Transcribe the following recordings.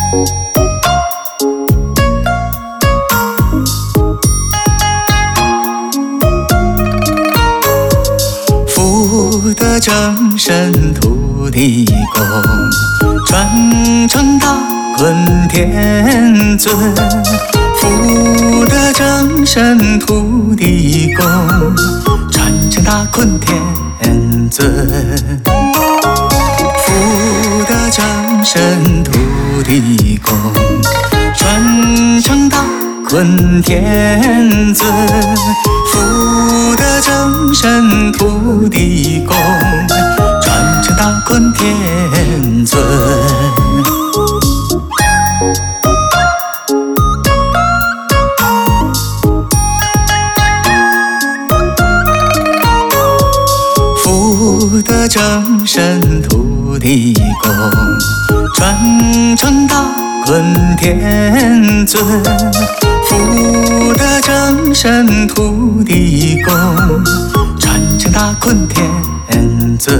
福德正神土地公，传承大坤天尊。福德正神土地公，传承大坤天尊。福德正神土地公，传承大坤天尊。福德正神土地公，传承大坤天尊。福德正神土地公，传承大坤天尊。福德正神土地公，传承大坤天尊。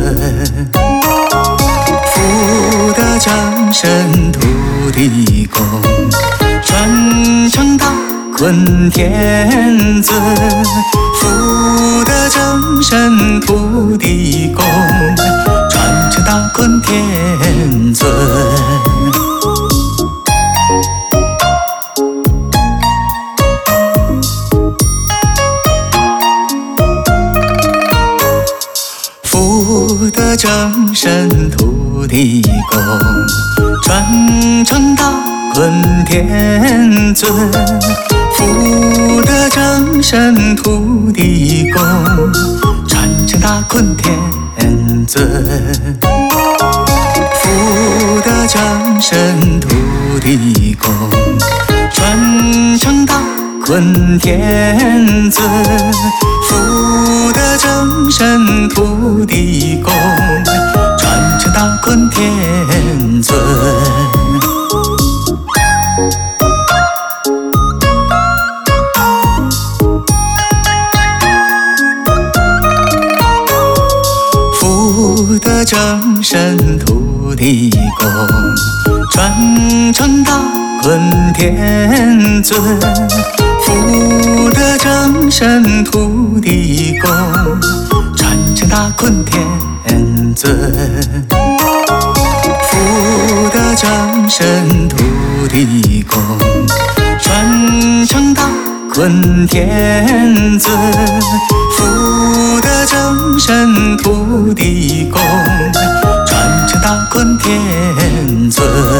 福德正神土地公，传承大坤天尊。福德正神土地公，传承大坤天尊。福德正神土地公，传承大坤天尊。福德正神土地公，传承大坤天尊。福德正神土地公，传承大坤天尊。福德正神土地公，传承大坤天尊。福德正神土地公，传承大坤天尊。福德正神土地公，传承大坤天尊。福德正神土地公，传承大坤天尊。福德正神土地公，传承大坤天尊。